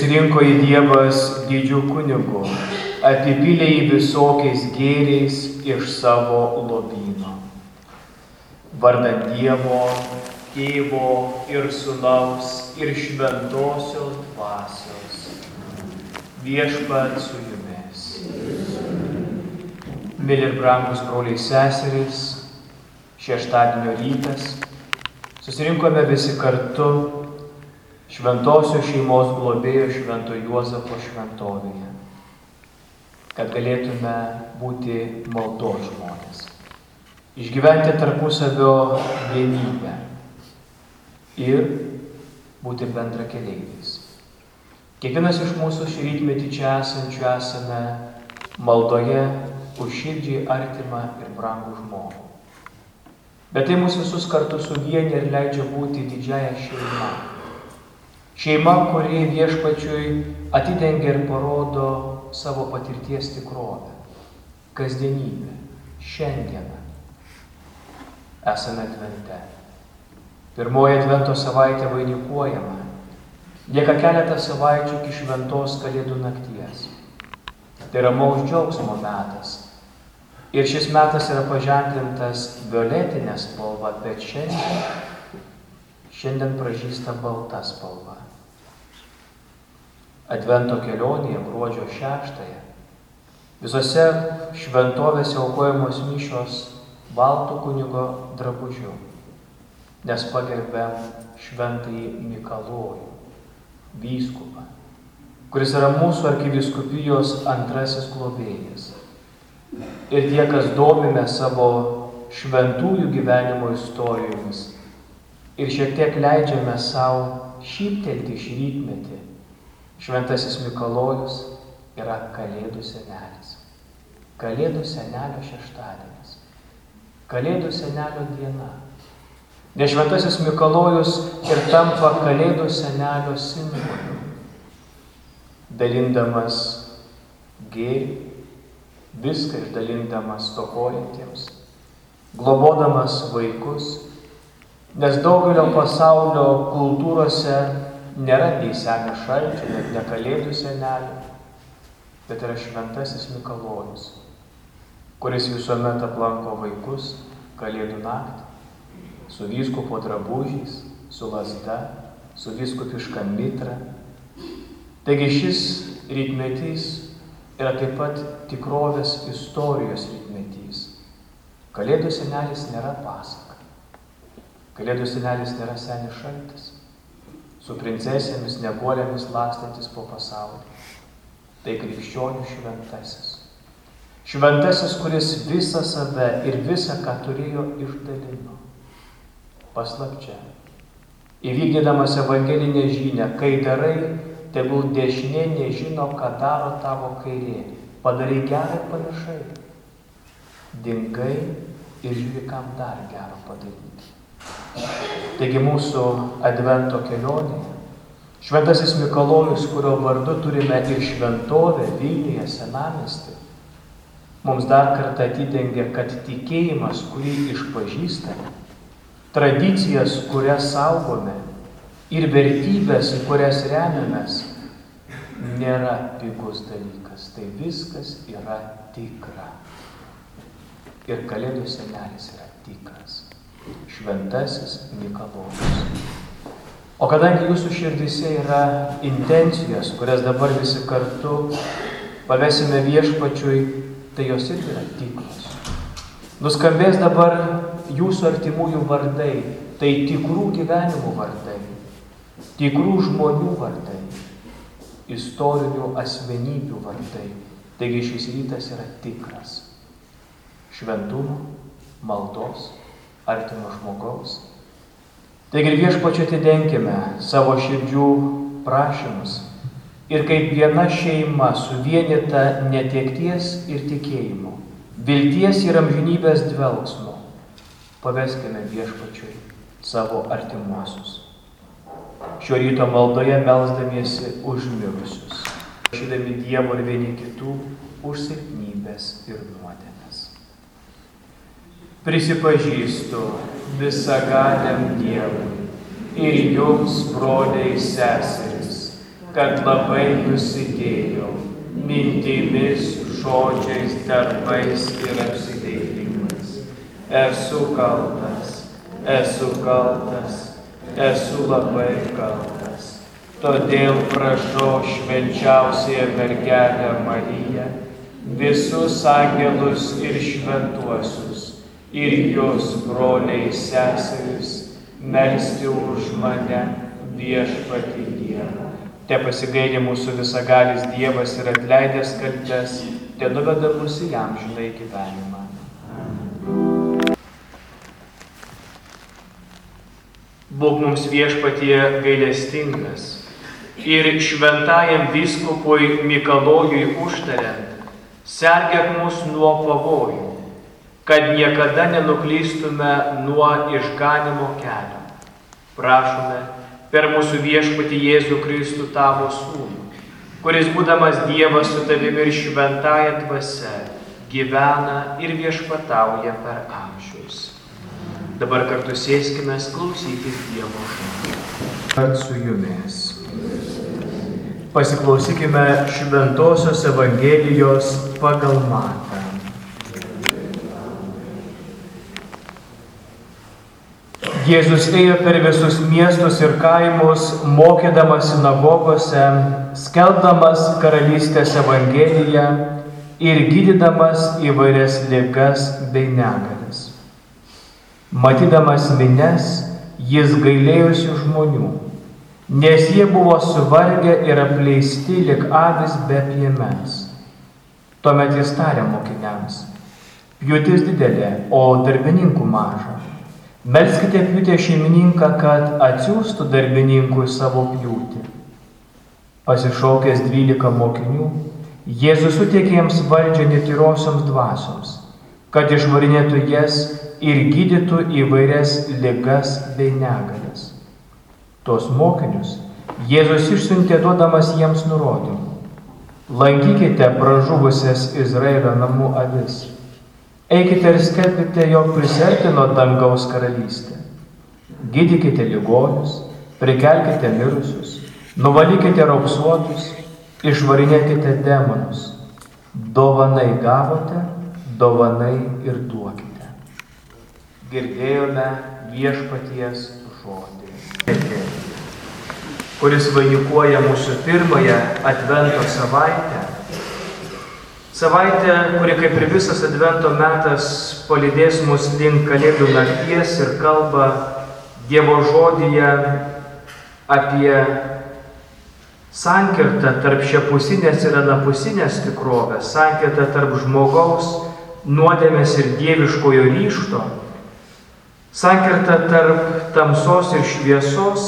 susirinko į Dievas didžių kunigų, apipylė jį visokiais gėriais iš savo lobyno. Vardan Dievo, Tėvo ir Sūnaus ir Šventosios Dvasios. Viešpat su jumis. Mėly ir brangus broliai seserys, šeštadienio rytas, susirinkome visi kartu šventosios šeimos globėjo Švento Juozapo šventovėje, kad galėtume būti maldos žmonės, išgyventi tarpusavio vienybę ir būti bendrakeleiviais. Kiekvienas iš mūsų šį rytmetį čia esančių esame maldoje už širdžiai artimą ir brangų žmogų. Bet tai mūsų visus kartu suvienia ir leidžia būti didžiąją šeimą. Šeima, kuri Viešpačiui atidengia ir parodo savo patirties tikrovę, kasdienybę, šiandieną. Esame Advente. Pirmoji Advento savaitė vainikuojama. Lieka keletą savaičių iki šventos Kalėdų nakties. Tai ramaus džiaugsmo metas. Ir šis metas yra paženklintas violetinė spalva, bet šiandien pražysta balta spalva. Advento kelionėje gruodžio 6-ąją visose šventovėse aukojamos mišios baltų kunigo drabužiu, nes pagerbėm šventąjį Mikalojų, vyskupą, kuris yra mūsų arkivyskupijos antrasis globėjas. Ir tie, kas domime savo šventųjų gyvenimo istorijomis ir šiek tiek leidžiame savo šyptelti šį rytmetį, Šventasis Mikalojus yra Kalėdų senelis. Kalėdų senelio šeštadienis. Kalėdų senelio diena. Nes Šventasis Mikalojus ir tampa Kalėdų senelio simboliu, dalindamas gėrį, viską išdalindamas stokojantiems, globodamas vaikus, nes daugelio pasaulio kultūrose nėra nei senio šalčio, net ne Kalėdų senelio, bet yra Šventasis Mikalojus, kuris visuomet aplanko vaikus Kalėdų naktį, su vyskupo drabužiais, su lazda, su vyskupiška mitra. Taigi šis rytmetys yra taip pat tikrovės istorijos rytmetys. Kalėdų senelis nėra pasaka. Kalėdų senelis nėra senis šaltis, su princesėmis neguolėmis lakstantis po pasaulį. Tai krikščionių šventasis. Šventasis, kuris visą save ir visą, ką turėjo, išdalino. Paslapčia. Įvykdydamas evangelinę žinią, kai darai, tegul dešinė nežino, ką daro tavo kairė. Padarai gerą ir pamiršai. Dingai ir žiūri, kam dar gero padaryti. Taigi mūsų Advento kelionėje Šventasis Mikalojus, kurio vardu turime ir šventovę Vilniuje senamiestį, mums dar kartą atidengia, kad tikėjimas, kurį išpažįstame, tradicijas, kurias saugome, ir vertybės, į kurias remiamės, nėra pigus dalykas. Tai viskas yra tikra. Ir Kalėdų senelis yra tikras. Šventasis Mikalojus. O kadangi jūsų širdise yra intencijos, kurias dabar visi kartu pavesime Viešpačiui, tai jos irgi yra tikros. Nuskambės dabar jūsų artimųjų vardai, tai tikrų gyvenimų vardai, tikrų žmonių vardai, istorinių asmenybių vardai. Taigi šis rytas yra tikras. Šventumo, maldos, artimo žmogaus. Taigi ir Viešpačiui atidenkime savo širdžių prašymus ir kaip viena šeima suvienita netekties ir tikėjimo, vilties ir amžinybės dvelksmo, paveskime Viešpačiui savo artimuosius. Šio ryto maldoje melsdamiesi už mirusius, prašydami Dievo ir vieni kitų už silpnybės ir nuodėmes. Prisipažįstu visagaliam Dievui ir jums, broliai seserys, kad labai nusidėjau mintimis, žodžiais, darbais ir apsidairymais. Esu kaltas, esu labai kaltas. Todėl prašau švenčiausiąją mergelę Mariją, visus angelus ir šventuosius, ir jūs, broliai, seserys, melsti už mane viešpatį Dievą. Te pasigailė mūsų visagalis Dievas ir atleidęs kaltes, te nuveda mus į amžinąjį gyvenimą. Būk mums viešpatie gailestingas ir šventajam vyskupui Mikalojui užtariant, sergėk mus nuo pavojų, kad niekada nenuklystume nuo išganimo kelio. Prašome per mūsų viešpatį Jėzų Kristų tavo sūnų, kuris būdamas Dievas su tavimi ir šventąja dvasia gyvena ir viešpatauja per amžius. Dabar kartu sėskime klausytis Dievo žodžio. Kad su jumis. Pasiklausykime Šventosios Evangelijos pagal Matą. Jėzus ėjo per visus miestus ir kaimus, mokydamas sinagogose, skelbdamas karalystės Evangeliją ir gydydamas įvairias ligas bei negalias. Matydamas minias, jis gailėjosi žmonių, nes jie buvo suvargę ir apleisti lyg avys be piemens. Tuomet jis tarė mokiniams: pjūtis didelė, o darbininkų maža. Melskite pjūtę šeimininką, kad atsiųstų darbininkui savo pjūtį. Pasišaukęs 12 mokinių, Jėzus suteikė jiems valdžią netyrosioms dvasioms, kad išvarinėtų jas ir gydytų įvairias ligas bei negalias. Tuos mokinius Jėzus išsiuntė duodamas jiems nurodymų: lankykite pražuvusias Izraelio namų avis. Eikite ir skelbkite, jog prisiartino dangaus karalystė. Gydykite ligonius, prikelkite mirusius, nuvalykite raupsuotus, išvarinėkite demonus. Dovanai gavote, dovanai ir duokite. Girdėjome viešpaties žodį, kuris vainikuoja mūsų pirmąją Advento savaitę. Savaitę, kuri kaip ir visas Advento metas palydės mus link Kalėdų nakties ir kalba Dievo žodyje apie sankirtą tarp šiapusinės ir anapusinės tikrovės, sankirtą tarp žmogaus nuodėmės ir dieviškojo ryžto, sankirta tarp tamsos ir šviesos.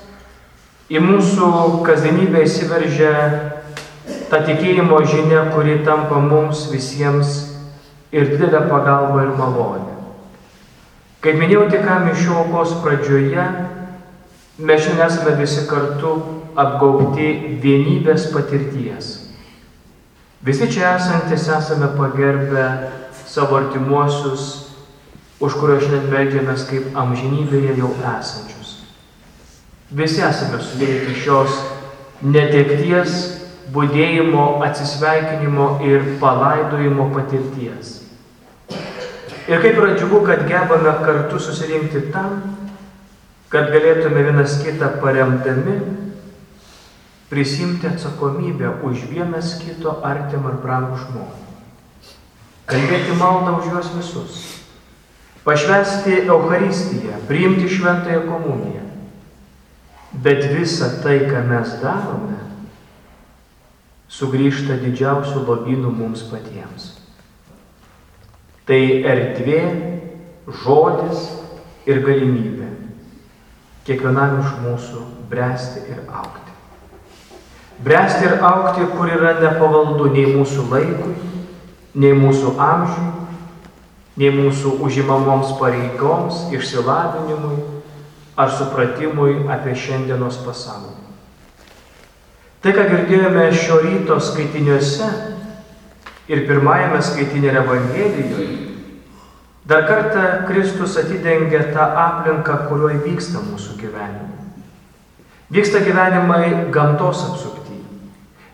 Į mūsų kasdienybę įsiveržia ta tikėjimo žinia, kuri tampa mums visiems ir didelė pagalba ir malonė. Kaip minėjau tik mišių aukos pradžioje, mes šiandien esame visi kartu apgaubti vienybės patirties. Visi čia esantis esame pagerbę savo artimuosius, už kurio šiandien meldžiamės kaip amžinybėje jau esančius. Visi esame sudėti šios netekties, budėjimo, atsisveikinimo ir palaidojimo patirties. Ir kaip yra džiugu, kad gebame kartu susirinkti tam, kad galėtume vienas kitą paremdami prisimti atsakomybę už vienas kito artimą ir brangų žmogų. Kalbėti maldą už juos visus. Pašvęsti Eucharistiją, priimti šventąją komuniją. Bet visa tai, ką mes darome, sugrįžta didžiausių lobynų mums patiems. Tai erdvė, žodis ir galimybė kiekvienam iš mūsų bręsti ir augti. Bręsti ir augti, kur yra nepavaldu nei mūsų laikui, nei mūsų amžiui, nei mūsų užimamoms pareigoms, išsilavinimui ar supratimui apie šiandienos pasaulį. Tai, ką girdėjome šio ryto skaitiniuose ir pirmajame skaitinėje Evangelijoje, dar kartą Kristus atidengia tą aplinką, kurioje vyksta mūsų gyvenimai. Vyksta gyvenimai gamtos apsuptyje.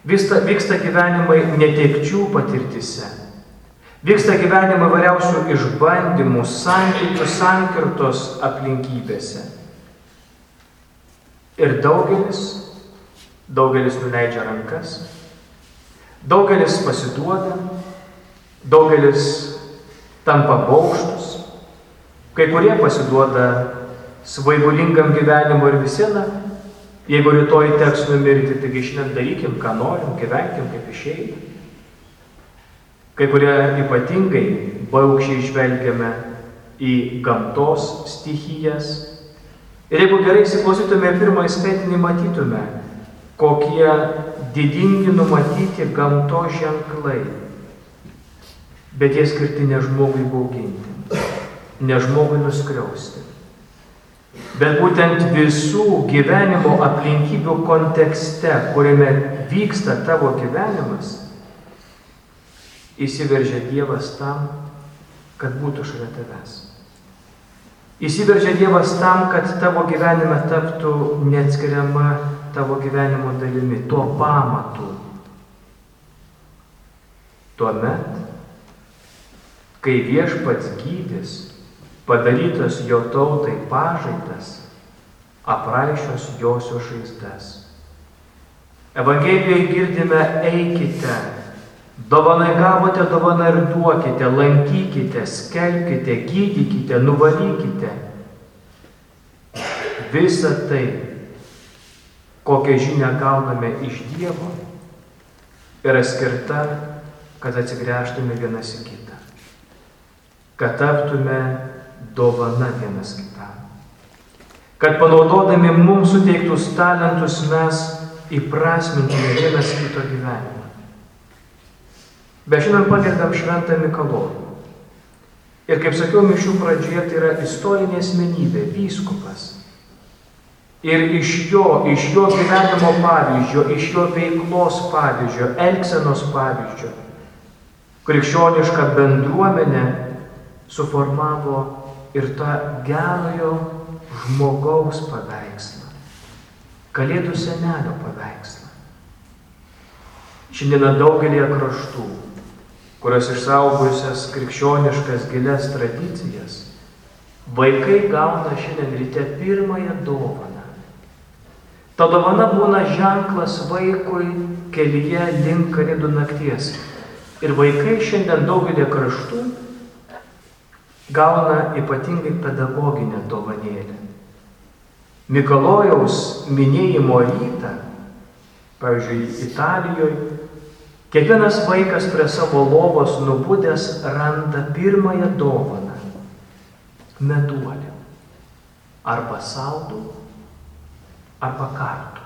Vyksta gyvenimai netekčių patirtise. Vyksta gyvenimai variausių išbandymų, santykių, sankirtos aplinkybėse. Ir daugelis nuleidžia rankas, daugelis pasiduoda, daugelis tampa baugštus, kai kurie pasiduoda svaigulingam gyvenimui ir visiena. Jeigu rytoj teks numirti, taigi šiandien darykim, ką norim, gyvenkim, kaip išeina. Kai kurie ypatingai baugščiai žvelgiame į gamtos stichijas. Ir jeigu gerai įsiklausytume pirmąjį skaitinį, matytume, kokie didingi numatyti gamtos ženklai. Bet jie skirti ne žmogui bauginti, ne žmogui nuskriausti. Bet būtent visų gyvenimo aplinkybių kontekste, kuriame vyksta tavo gyvenimas, įsiveržia Dievas tam, kad būtų šalia tavęs. Įsiveržia Dievas tam, kad tavo gyvenime taptų neatskiriama tavo gyvenimo dalimi, tuo pamatu. Tuomet, kai Viešpats gydys, padarytas jo tautai pažaidas, apraišios josios žaizdas. Evangelijoje girdime: eikite, dovanai gavote, dovanai ir duokite, lankykite, skelbkite, gydykite, nuvalykite. Visa tai, kokią žinią gauname iš Dievo, yra skirta, kad atsigręžtume vienas į kitą, kad taptume dovana vienas kitam. Kad panaudodami mums suteiktus talentus mes įprasmintume vienas kito gyvenimą. Bet šiandien pagerbėm šventą Mikalojų. Ir kaip sakiau mišių pradžioje, tai yra istorinė asmenybė, vyskupas. Ir iš jo gyvenimo pavyzdžio, iš jo veiklos pavyzdžio, elgsenos pavyzdžio, krikščioniška bendruomenė suformavo ir tą gerojo žmogaus paveikslą, Kalėdų senelio paveikslą. Šiandien daugelį kraštų, kurios išsaugojusias krikščioniškas gilias tradicijas, vaikai gauna šiandien ryte pirmąją dovaną. Ta dovana būna ženklas vaikui kelyje link Kalėdų nakties. Ir vaikai šiandien daugelį kraštų gauna ypatingai pedagoginę dovanėlę. Mikalojaus minėjimo rytą, pavyzdžiui, Italijoje, kiekvienas vaikas prie savo lovos nubudęs randa pirmąją dovaną – meduolį. Arba saldų, arba kartų.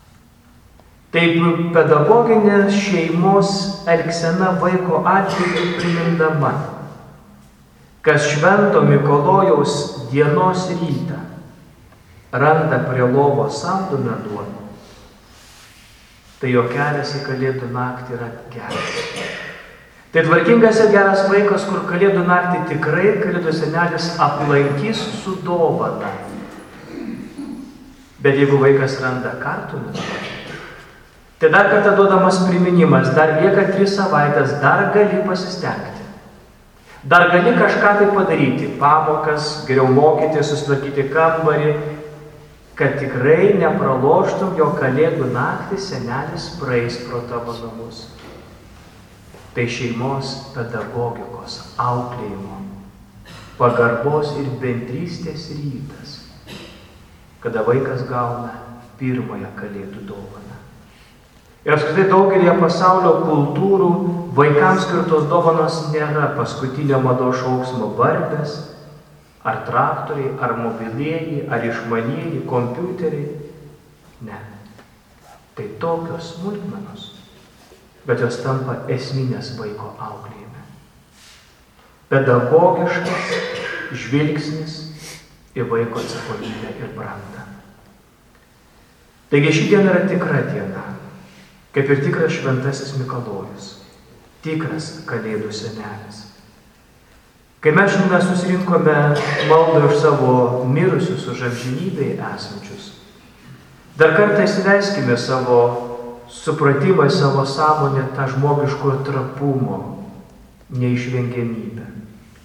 Taip pedagoginė šeimos elgsena vaiko atžvilgiu primindama, kas švento Mikalojaus dienos rytą randa prie lovos saldų meduolį, tai jo kelias į Kalėdų naktį yra geras. Tai tvarkingas ir geras vaikas, kur Kalėdų naktį tikrai Kalėdų senelis aplankys su dovana. Bet jeigu vaikas randa kartų meduolį, tai dar kartą duodamas priminimas, dar lieka 3 savaitės, dar gali pasistengti. Dar gali kažką tai padaryti, pamokas, geriau mokyti, susitvarkyti kambarį, kad tikrai nepraloštum, jo Kalėdų naktį senelis praeis pro tavo namus. Tai šeimos pedagogikos, auklėjimo, pagarbos ir bendrystės rytas, kada vaikas gauna pirmąją Kalėdų dovaną. Ir apskritai daugelį pasaulio kultūrų vaikams skirtos dovanos nėra paskutinio mados šauksmo barbės, ar traktoriai, ar mobilieji, ar išmanieji kompiuteriai. Ne. Tai tokios smulkmenos, bet jos tampa esminės vaiko auklėjime. Pedagogiškas žvilgsnis į vaiko atsakomybę ir brandą. Taigi ši diena yra tikra diena, kaip ir tikras šventasis Mikalojus, tikras Kalėdų senelis. Kai mes šiandien susirinkome maldą už savo mirusius, už amžinybėje esančius, dar kartą įsileiskime savo supratimą į savo sąmonę tą žmogiškojo trapumo neišvengiamybę.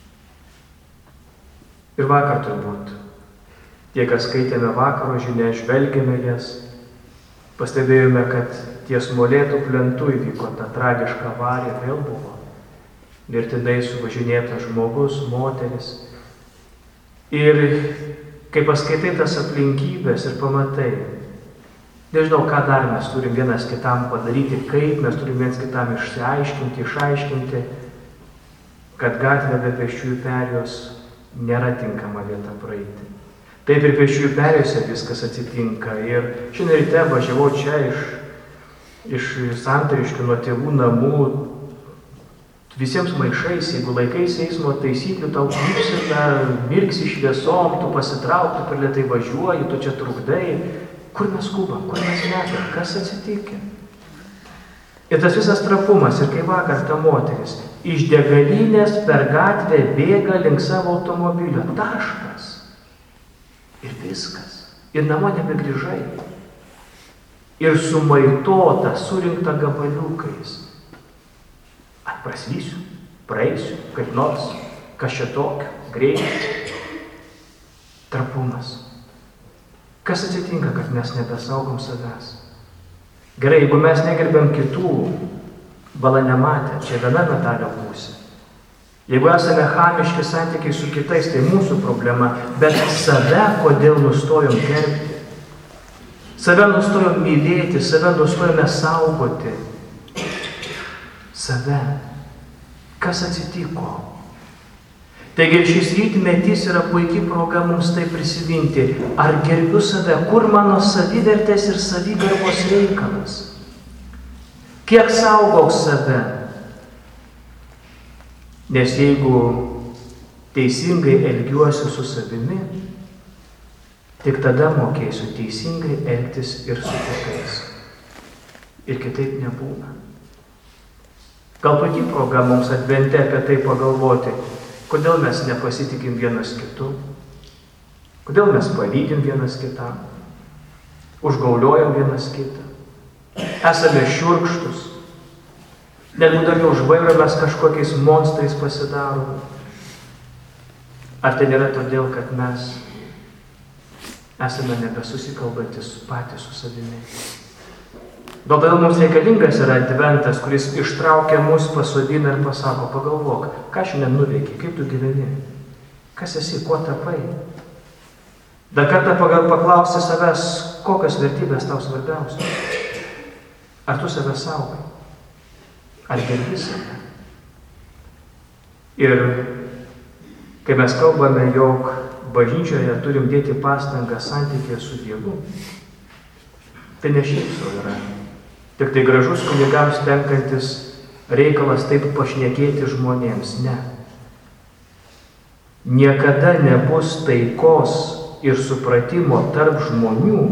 Ir vakar turbūt, tie, kas skaitėme vakaro žinią, žvelgėme jas, pastebėjome, kad ties Molėtų plentu įvyko ta tragiška avarija, vėl buvo mirtinai suvažinėtas žmogus, moteris. Ir kai paskaitai tas aplinkybės ir pamatai, nežinau, ką dar mes turim vienas kitam padaryti, kaip mes turim vienas kitam išaiškinti, kad gatvė be pėsčiųjų perėjos nėra tinkama vieta praeiti. Taip ir pėsčiųjų perėjose viskas atsitinka. Ir šiandien ryte važiavau čia iš Santariškių nuo tėvų namų, visiems maišais, jeigu laikaisi eismo taisyklių, tau krypsina, mirksi šviesom, tu pasitraukti, per lėtai važiuoji, tu čia trukdai. Kur mes skubam, kur mes lekiam, kas atsitikė? Ir tas visas trapumas, ir kai vakar ta moteris iš degalinės per gatvę bėga link savo automobilio, taškas. Ir viskas. Ir namo nebegrįžai. Ir sumaitota, surinkta gabaliukais. Praslysiu, praeisiu, kaip nors, kas čia tokio, greitai. Trapumas. Kas atsitinka, kad mes nebesaugom savęs? Gerai, jeigu mes negerbėm kitų, bala nematė, čia viena medalio pusė. Jeigu esame chamiški santykiai su kitais, tai mūsų problema, bet save kodėl nustojom gerbti? Save nustojom mylėti, save nustojome saugoti. Save. Kas atsitiko? Taigi šis rytmetys yra puikiai proga mums tai prisiminti. Ar gerbiu save? Kur mano savivertės ir savigarbos reikalas? Kiek saugau save? Nes jeigu teisingai elgiuosi su savimi, tik tada mokėsiu teisingai elgtis ir su kitais. Ir kitaip nebūna. Gal puikiai proga mums advente apie tai pagalvoti, kodėl mes nepasitikim vienas kitu, kodėl mes palydim vienas kitam, užgauliojam vienas kitą, esame šiurkštus, net būdami už vairo mes kažkokiais monstrais pasidarome. Ar tai nėra todėl, kad mes esame nebesusikalbantis patys su savimi? Todėl mums reikalingas yra adventas, kuris ištraukia mus, pasodina ir pasako, pagalvok, ką šiandien nuveikia, kaip tu gyveni, kas esi, kuo tapai. Dar kartą paklausti savęs, kokios vertybės tau svarbiausios. Ar tu save saugai? Ar gerbi save? Ir kai mes kalbame, jog bažnyčioje turim dėti pastangą santykėje su Dievu, tai ne šiaip sau yra. Tik tai gražus kunigams tenkantis reikalas taip pašnekėti žmonėms. Ne. Niekada nebus taikos ir supratimo tarp žmonių,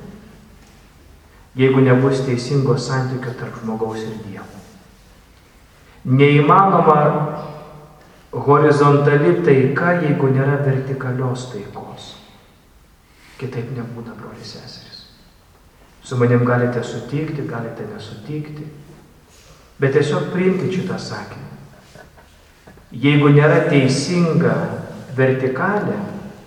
jeigu nebus teisingo santykio tarp žmogaus ir Dievo. Neįmanoma horizontali taika, jeigu nėra vertikalios taikos. Kitaip nebūna, broliai seserys. Su manim galite sutikti, galite nesutikti, bet tiesiog priimkite šitą sakinį. Jeigu nėra teisinga vertikalė,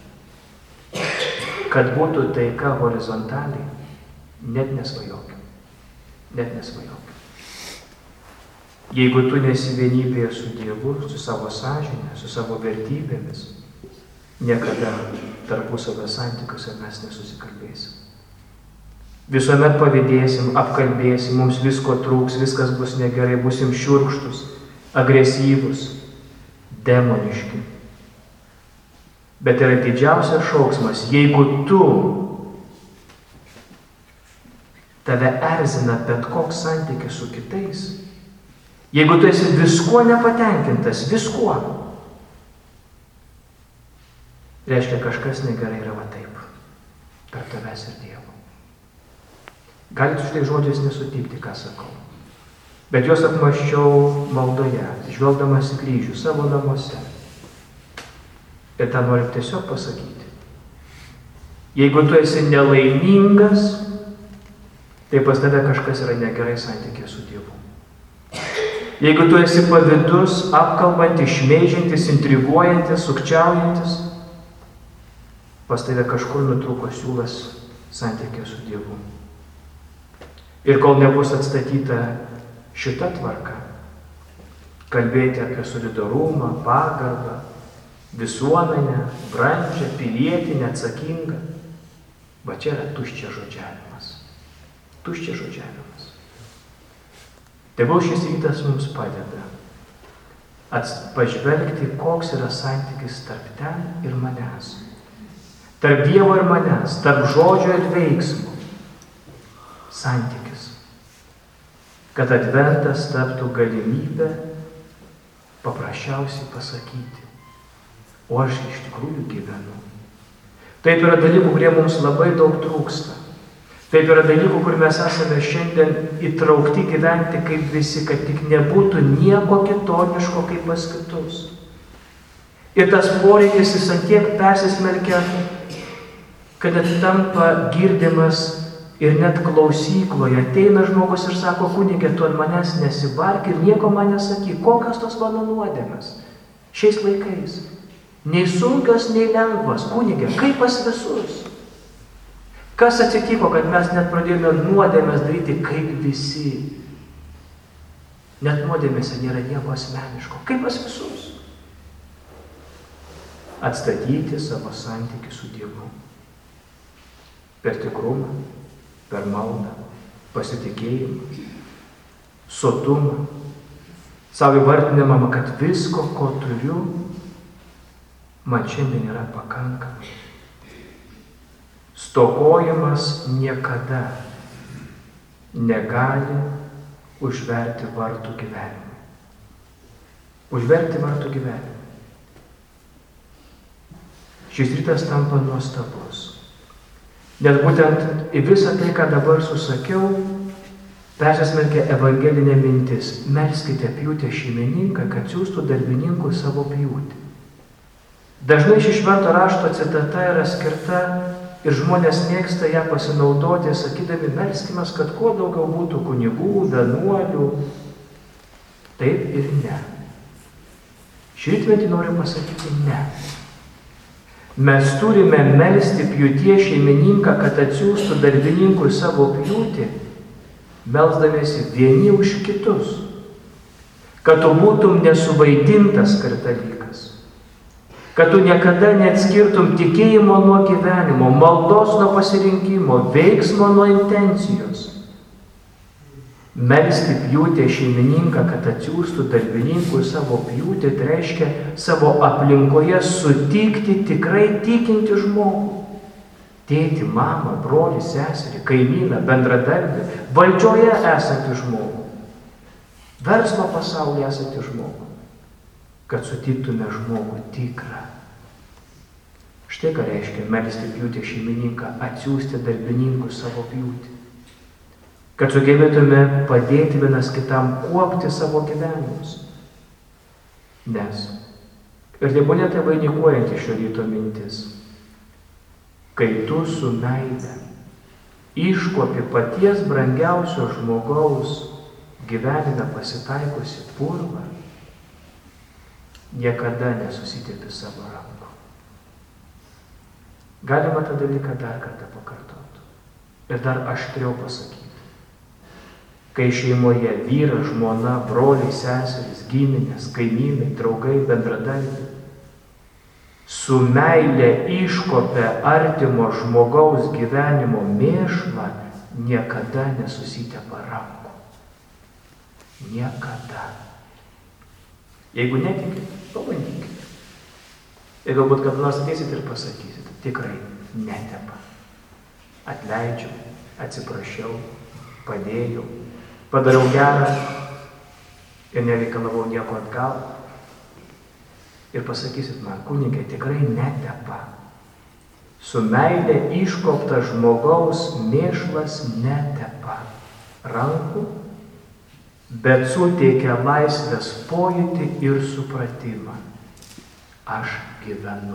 kad būtų taika horizontaliai, net nesvajokim. Net nesvajokim. Jeigu tu nesi vienybėje su Dievu, su savo sąžine, su savo vertybėmis, niekada tarpusavio santykiuose mes nesusikalbėsim. Visuomet pavydėsim, apkalbėsim, mums visko trūks, viskas bus negerai, būsim šiurkštus, agresyvus, demoniški. Bet yra didžiausias šauksmas, jeigu tave erzina bet koks santykis su kitais, jeigu tu esi viskuo nepatenkintas, viskuo, reiškia kažkas negerai yra va taip, tarp tavęs ir Dievo. Galite šitai žodžiais nesutikti, ką sakau. Bet juos apmąsčiau maldoje, žvelgdamas į kryžių savo namuose. Ir tą noriu tiesiog pasakyti. Jeigu tu esi nelaimingas, tai pas tave kažkas yra negerai santykė su Dievu. Jeigu tu esi pavydus, apkalbantis, šmeižiantis, intriguojantis, sukčiaujantis, pas tave kažkur nutrūko siūlas santykė su Dievu. Ir kol nebus atstatyta šita tvarka, kalbėti apie solidarumą, pagarbą, visuomenę, brandžią, pilietinę, atsakingą, va čia yra tuščias žodžiavimas. Tuščias žodžiavimas. Tegul šis rytas mums padeda pažvelgti, koks yra santykis tarp ten ir manęs. Tarp Dievo ir manęs, tarp žodžio ir veiksmo. Santykis. Kad adventas taptų galimybę paprasčiausiai pasakyti, o aš iš tikrųjų gyvenu. Taip yra dalykų, kurie mums labai daug trūksta. Taip yra dalykų, kur mes esame šiandien įtraukti gyventi kaip visi, kad tik nebūtų nieko kitoniško kaip pas kitus. Ir tas poreikis jis antiek persismelkia, kad tampa girdimas ir net klausykloje. Ateina žmogus ir sako, kunige, tu ant manęs nesibark ir nieko man nesakyk. Kokios tos mano nuodėmės šiais laikais? Nei sunkios, nei lengvos. Kunige, kaip pas visus? Kas atsitiko, kad mes net pradėjome nuodėmės daryti kaip visi? Net nuodėmėse nėra nieko asmeniško. Kaip pas visus? Atstatyti savo santykį su Dievu. Per tikrumą, per maldą, pasitikėjimą, sotumą, savo įvardinimą, kad visko, ko turiu, man šiandien yra pakankamai. Stokojimas niekada negali užverti vartų gyvenimui. Užverti vartų gyvenimui. Šis rytas tampa nuostabus. Nes būtent į visą tai, ką dabar susakiau, persismelkia evangelinė mintis. Melskite pjūtę šeimininką, kad siųstų darbininkų savo pjūtį. Dažnai ši švento rašto citata yra skirta ir žmonės mėgsta ją pasinaudoti, sakydami, melskimės, kad kuo daugiau būtų kunigų, vienuolių. Taip ir ne. Šį rytmetį noriu pasakyti ne. Mes turime melsti pjūtie šeimininką, kad atsiųstų darbininkui savo pjūtį, melsdamiesi vieni už kitus, kad tu būtum nesuvaidintas katalikas, kad tu niekada neatskirtum tikėjimo nuo gyvenimo, maldos nuo pasirinkimo, veiksmo nuo intencijos. Melsti pjūtę šeimininką, kad atsiųstų darbininkui savo pjūtį, tai reiškia savo aplinkoje sutikti tikrai tikinti žmogų. Tėtį, mamą, brolį, seserį, kaimyną, bendradarbį, valdžioje esantį žmogų, verslo pasaulyje esantį žmogų, kad sutiktume žmogų tikrą. Štai ką reiškia melsti pjūtę šeimininką, atsiųsti darbininkui savo pjūtį. Kad sugebėtume padėti vienas kitam kuopti savo gyvenimus. Nes, ir tebūnė tai vainikuojanti šio ryto mintis, kai tu su meile iškuopi paties brangiausio žmogaus gyvenime pasitaikusi purvą, niekada nesusitepi savo rankų. Galima tą dalyką dar kartą pakartoti ir dar aštriau pasakyti. Kai šeimoje vyras, žmona, broliai, seserys, giminės, kaimynai, draugai, bendradarbiai su meile iškopia artimo žmogaus gyvenimo mėšlą, niekada nesusitepa rankų. Niekada. Jeigu netikit, pabandykit. Ir galbūt kada nors ateisit ir pasakysit, tikrai netepa. Atleidžiau, atsiprašiau, padėjau, padariau gerą ir nereikalavau nieko atgal. Ir pasakysit man, kunige, tikrai netepa. Su meile iškopta žmogaus mėšlas netepa rankų, bet suteikia laisvės pojūtį ir supratimą. Aš gyvenu,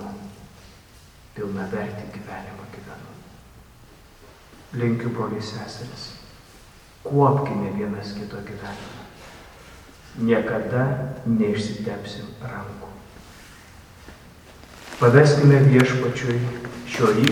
pilnavertį gyvenimą gyvenu. Linkiu, broliai seseris, kuopkime vienas kito gyvenimą. Niekada neišsitepsim rankų. Paveskime Viešpačiui šio ryto